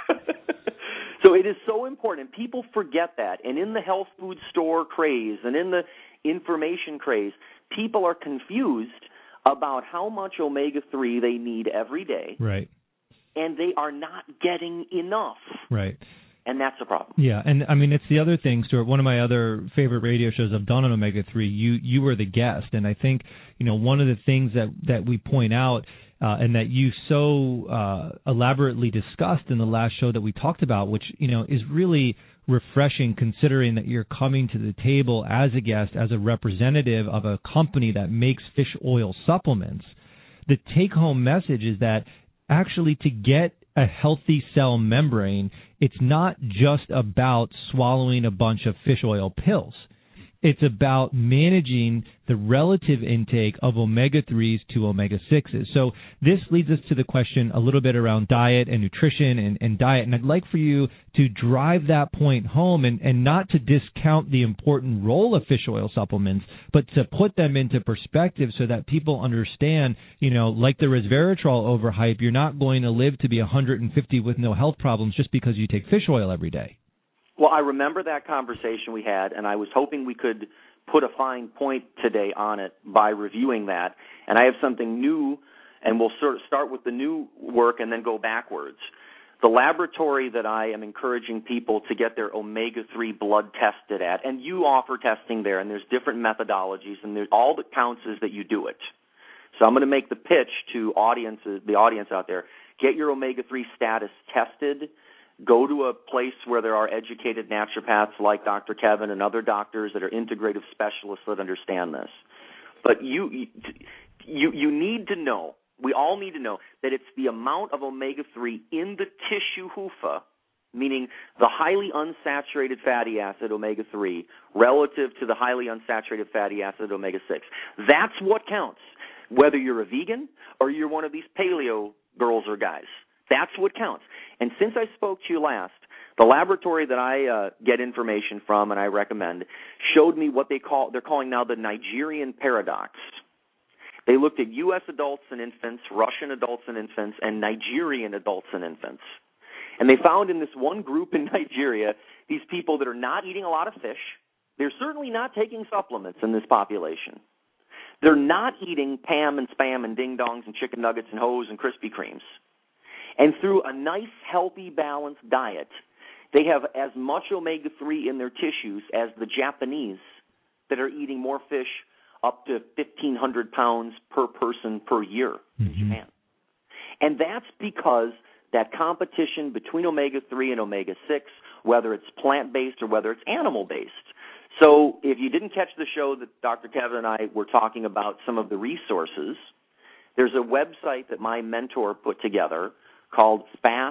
So it is so important. People forget that. And in the health food store craze and in the information craze, people are confused about how much omega three they need every day. Right. And they are not getting enough. Right. And that's a problem. Yeah, and I mean, it's the other thing, Stuart. One of my other favorite radio shows I've done on omega three, you you were the guest. And I think, you know, one of the things that, that we point out uh, and that you so uh, elaborately discussed in the last show that we talked about, which, you know, is really refreshing considering that you're coming to the table as a guest, as a representative of a company that makes fish oil supplements. The take-home message is that actually to get a healthy cell membrane, it's not just about swallowing a bunch of fish oil pills. It's about managing the relative intake of omega threes to omega sixes. So this leads us to the question a little bit around diet and nutrition and, and diet. And I'd like for you to drive that point home and, and not to discount the important role of fish oil supplements, but to put them into perspective so that people understand, you know, like the resveratrol overhype, you're not going to live to be one hundred fifty with no health problems just because you take fish oil every day. Well, I remember that conversation we had, and I was hoping we could put a fine point today on it by reviewing that. And I have something new, and we'll sort of start with the new work and then go backwards. The laboratory that I am encouraging people to get their omega three blood tested at, and you offer testing there, and there's different methodologies, and there's, all that counts is that you do it. So I'm going to make the pitch to audiences, the audience out there. Get your omega three status tested. Go to a place where there are educated naturopaths like Doctor Kevin and other doctors that are integrative specialists that understand this. But you, you, you need to know, we all need to know, that it's the amount of omega three in the tissue H U F A, meaning the highly unsaturated fatty acid omega three relative to the highly unsaturated fatty acid omega six. That's what counts, whether you're a vegan or you're one of these paleo girls or guys. That's what counts. And since I spoke to you last, the laboratory that I uh, get information from and I recommend showed me what they call, they're calling now the Nigerian paradox. They looked at U S adults and infants, Russian adults and infants, and Nigerian adults and infants. And they found in this one group in Nigeria, these people that are not eating a lot of fish, they're certainly not taking supplements in this population. They're not eating Pam and Spam and Ding Dongs and chicken nuggets and Hoes and Krispy Kremes. And through a nice, healthy, balanced diet, they have as much omega three in their tissues as the Japanese that are eating more fish up to fifteen hundred pounds per person per year in mm-hmm. Japan. And that's because that competition between omega three and omega six, whether it's plant-based or whether it's animal-based. So if you didn't catch the show that Doctor Kevin and I were talking about some of the resources, there's a website that my mentor put together called fast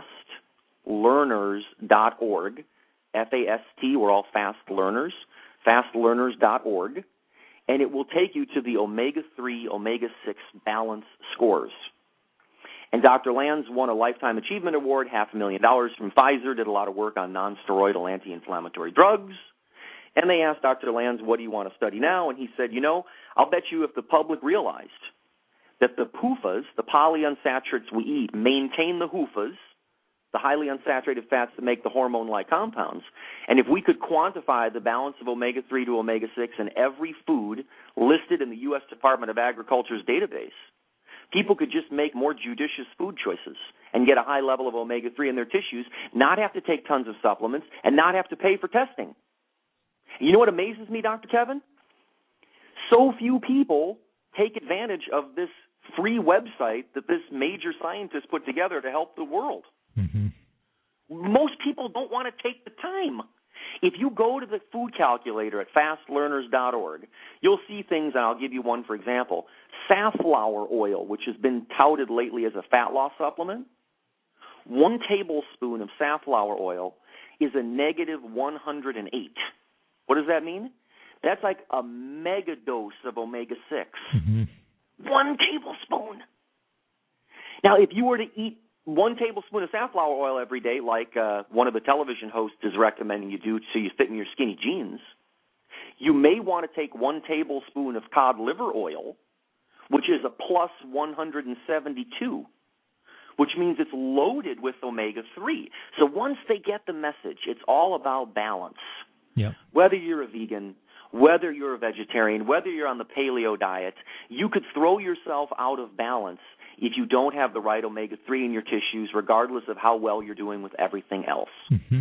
learners dot org, F A S T, we're all fast learners, fast learners dot org. and it will take you to the omega three, omega six balance scores. And Doctor Lanz won a Lifetime Achievement Award, half a million dollars from Pfizer, did a lot of work on non-steroidal anti-inflammatory drugs. And they asked Doctor Lanz, what do you want to study now? And he said, you know, I'll bet you if the public realized that the P U F As, the polyunsaturates we eat, maintain the H U F As, the highly unsaturated fats that make the hormone-like compounds, and if we could quantify the balance of omega three to omega six in every food listed in the U S Department of Agriculture's database, people could just make more judicious food choices and get a high level of omega three in their tissues, not have to take tons of supplements, and not have to pay for testing. You know what amazes me, Doctor Kevin? So few people take advantage of this free website that this major scientist put together to help the world. Mm-hmm. Most people don't want to take the time. If you go to the food calculator at fast learners dot org, you'll see things, and I'll give you one for example. Safflower oil, which has been touted lately as a fat loss supplement, one tablespoon of safflower oil is a negative one hundred eight. What does that mean? That's like a mega dose of omega six. Mm-hmm. One tablespoon. Now, if you were to eat one tablespoon of safflower oil every day, like uh, one of the television hosts is recommending you do so you fit in your skinny jeans, you may want to take one tablespoon of cod liver oil, which is a plus one hundred seventy-two, which means it's loaded with omega three. So once they get the message, it's all about balance. Yep. Whether you're a vegan, whether you're a vegetarian, whether you're on the paleo diet, you could throw yourself out of balance if you don't have the right omega three in your tissues, regardless of how well you're doing with everything else. Mm-hmm.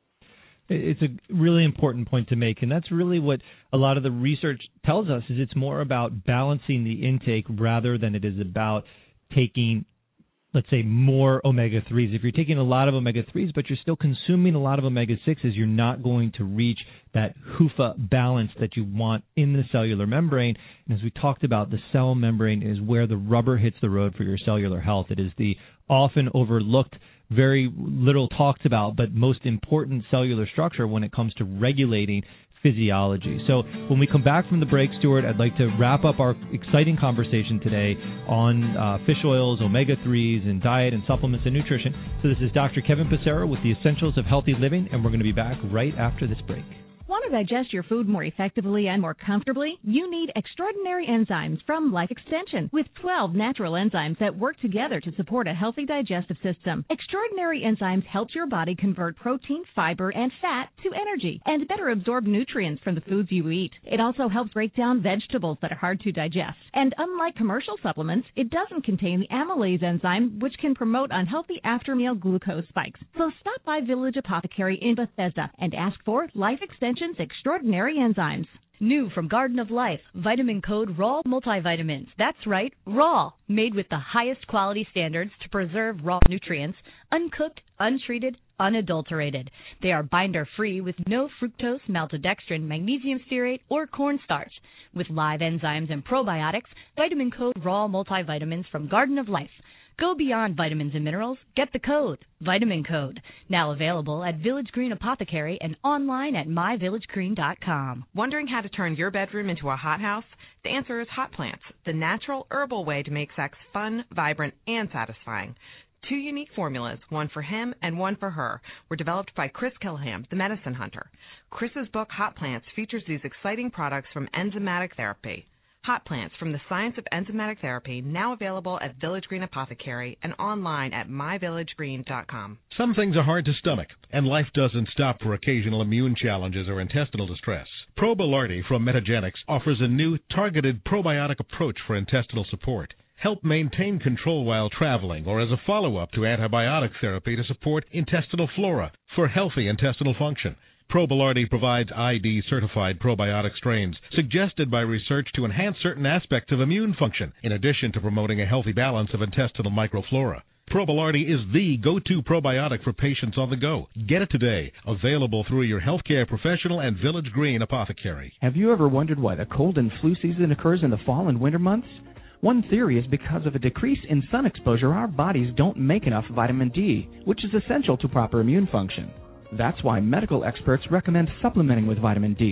It's a really important point to make, and that's really what a lot of the research tells us, is it's more about balancing the intake rather than it is about taking, let's say, more omega threes. If you're taking a lot of omega threes, but you're still consuming a lot of omega sixes, you're not going to reach that H U F A balance that you want in the cellular membrane. And as we talked about, the cell membrane is where the rubber hits the road for your cellular health. It is the often overlooked, very little talked about, but most important cellular structure when it comes to regulating physiology. So when we come back from the break, Stuart, I'd like to wrap up our exciting conversation today on uh, fish oils, omega threes, and diet and supplements and nutrition. So this is Doctor Kevin Passero with the Essentials of Healthy Living, and we're going to be back right after this break. Want to digest your food more effectively and more comfortably? You need extraordinary enzymes from Life Extension, with twelve natural enzymes that work together to support a healthy digestive system. Extraordinary enzymes help your body convert protein, fiber, and fat to energy and better absorb nutrients from the foods you eat. It also helps break down vegetables that are hard to digest. And unlike commercial supplements, it doesn't contain the amylase enzyme, which can promote unhealthy after-meal glucose spikes. So stop by Village Apothecary in Bethesda and ask for Life Extension Extraordinary Enzymes. New from Garden of Life, Vitamin Code Raw Multivitamins. That's right, raw. Made with the highest quality standards to preserve raw nutrients, uncooked, untreated, unadulterated. They are binder-free with no fructose, maltodextrin, magnesium stearate, or cornstarch. With live enzymes and probiotics, Vitamin Code Raw Multivitamins from Garden of Life. Go beyond vitamins and minerals. Get the code, Vitamin Code. Now available at Village Green Apothecary and online at my village green dot com. Wondering how to turn your bedroom into a hothouse? The answer is hot plants, the natural herbal way to make sex fun, vibrant, and satisfying. Two unique formulas, one for him and one for her, were developed by Chris Kilham, the medicine hunter. Chris's book, Hot Plants, features these exciting products from enzymatic therapy. Hot Plants from the Science of Enzymatic Therapy, now available at Village Green Apothecary and online at my village green dot com. Some things are hard to stomach, and life doesn't stop for occasional immune challenges or intestinal distress. Probilarty from Metagenics offers a new targeted probiotic approach for intestinal support. Help maintain control while traveling or as a follow-up to antibiotic therapy to support intestinal flora for healthy intestinal function. Probilarty provides I D-certified probiotic strains suggested by research to enhance certain aspects of immune function, in addition to promoting a healthy balance of intestinal microflora. Probilarty is the go-to probiotic for patients on the go. Get it today. Available through your healthcare professional and Village Green Apothecary. Have you ever wondered why the cold and flu season occurs in the fall and winter months? One theory is because of a decrease in sun exposure, our bodies don't make enough vitamin D, which is essential to proper immune function. That's why medical experts recommend supplementing with vitamin D.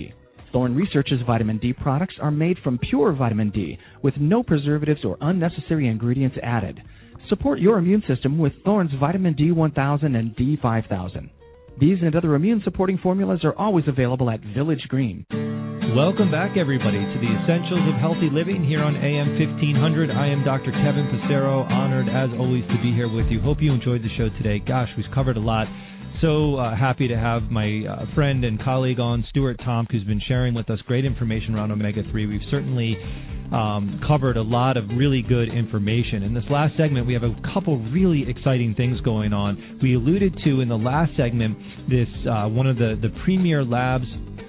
Thorne Research's vitamin D products are made from pure vitamin D with no preservatives or unnecessary ingredients added. Support your immune system with Thorne's vitamin D one thousand and D five thousand. These and other immune-supporting formulas are always available at Village Green. Welcome back, everybody, to the Essentials of Healthy Living here on A M fifteen hundred. I am Doctor Kevin Passero, honored as always to be here with you. Hope you enjoyed the show today. Gosh, we've covered a lot. So uh, happy to have my uh, friend and colleague on, Stuart Tomc, who's been sharing with us great information around omega three. We've certainly um, covered a lot of really good information. In this last segment, we have a couple really exciting things going on. We alluded to in the last segment this uh, one of the, the premier labs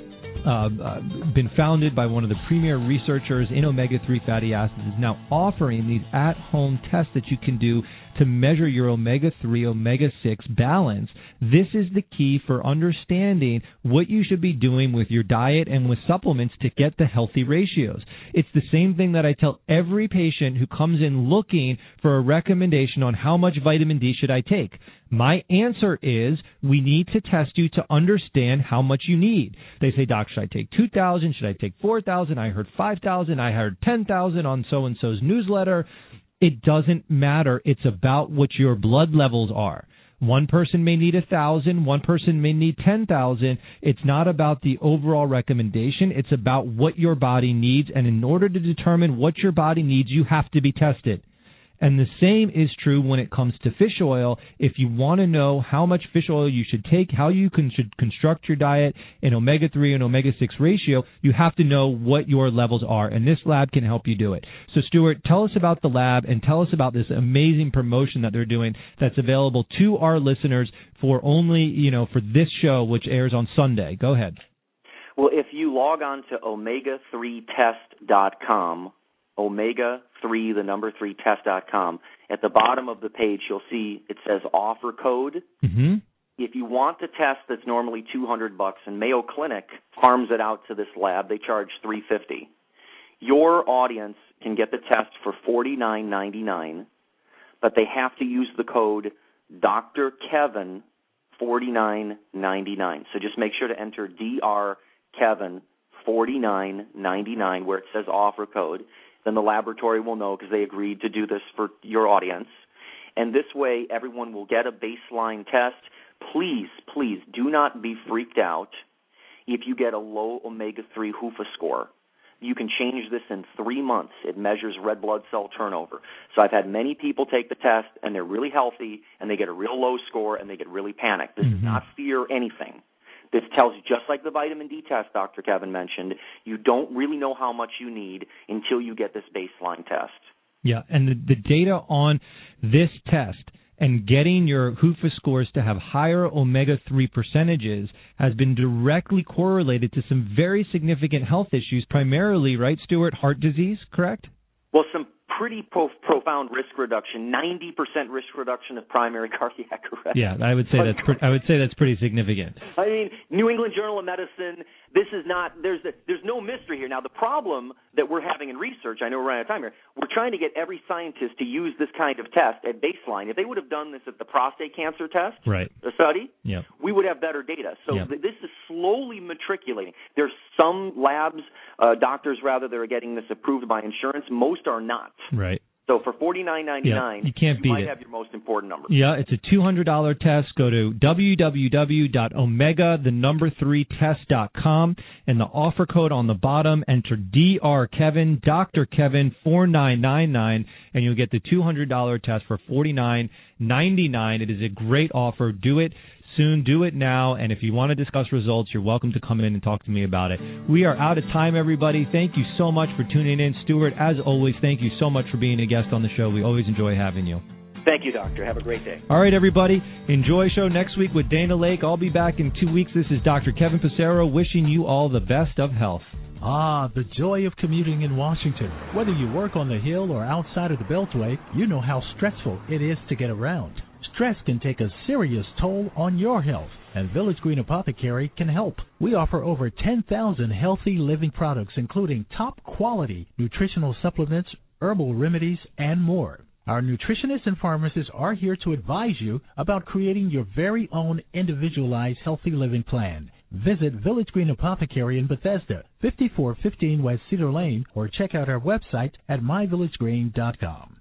Uh, uh, been founded by one of the premier researchers in omega three fatty acids, is now offering these at-home tests that you can do to measure your omega three, omega six balance. This is the key for understanding what you should be doing with your diet and with supplements to get the healthy ratios. It's the same thing that I tell every patient who comes in looking for a recommendation on how much vitamin D should I take. My answer is we need to test you to understand how much you need. They say, Doc, should I take two thousand? Should I take four thousand? I heard five thousand. I heard ten thousand on so-and-so's newsletter. It doesn't matter. It's about what your blood levels are. One person may need one thousand. One person may need ten thousand. It's not about the overall recommendation. It's about what your body needs. And in order to determine what your body needs, you have to be tested. And the same is true when it comes to fish oil. If you want to know how much fish oil you should take, how you can should construct your diet in omega three and omega six ratio, you have to know what your levels are. And this lab can help you do it. So, Stuart, tell us about the lab and tell us about this amazing promotion that they're doing that's available to our listeners for only, you know, for this show, which airs on Sunday. Go ahead. Well, if you log on to omega three test dot com, omega three, the number three test dot com. At the bottom of the page, you'll see it says offer code. Mm-hmm. If you want the test that's normally two hundred bucks, and Mayo Clinic farms it out to this lab, they charge three hundred fifty dollars. Your audience can get the test for forty-nine ninety-nine, but they have to use the code Doctor Kevin forty-nine ninety-nine. So just make sure to enter D R Kevin forty-nine ninety-nine where it says offer code. Then the laboratory will know because they agreed to do this for your audience. And this way, everyone will get a baseline test. Please, please do not be freaked out if you get a low omega three H U F A score. You can change this in three months. It measures red blood cell turnover. So I've had many people take the test, and they're really healthy, and they get a real low score, and they get really panicked. This Mm-hmm. is not fear anything. This tells you, just like the vitamin D test Doctor Kevin mentioned, you don't really know how much you need until you get this baseline test. Yeah, and the, the data on this test and getting your H U F A scores to have higher omega three percentages has been directly correlated to some very significant health issues, primarily, right, Stuart, heart disease, correct? Well, some pretty pro- profound risk reduction, ninety percent risk reduction of primary cardiac arrest. Yeah, I would say that's pre- I would say that's pretty significant. I mean, New England Journal of Medicine, this is not, there's a, there's no mystery here. Now, the problem that we're having in research, I know we're running out of time here, we're trying to get every scientist to use this kind of test at baseline. If they would have done this at the prostate cancer test, right, the study, yep. we would have better data. So yep. th- this is slowly matriculating. There's some labs, uh, doctors rather, that are getting this approved by insurance. Most are not. Right. So for forty-nine ninety-nine, yeah, you can't beat might it. have your most important number. Yeah, it's a two hundred dollars test. Go to w w w dot omega the number three test dot com, and the offer code on the bottom, enter D R Kevin, Doctor Kevin forty-nine ninety-nine, and you'll get the two hundred dollars test for forty-nine ninety-nine. It is a great offer. Do it soon. Do it now. And if you want to discuss results, you're welcome to come in and talk to me about it. We are out of time, everybody. Thank you so much for tuning in. Stuart, as always, thank you so much for being a guest on the show. We always enjoy having you. Thank you, Doctor. Have a great day. All right, everybody. Enjoy show next week with Dana Lake. I'll be back in two weeks. This is Doctor Kevin Passero wishing you all the best of health. Ah, the joy of commuting in Washington. Whether you work on the Hill or outside of the Beltway, you know how stressful it is to get around. Stress can take a serious toll on your health, and Village Green Apothecary can help. We offer over ten thousand healthy living products, including top-quality nutritional supplements, herbal remedies, and more. Our nutritionists and pharmacists are here to advise you about creating your very own individualized healthy living plan. Visit Village Green Apothecary in Bethesda, fifty-four fifteen West Cedar Lane, or check out our website at my village green dot com.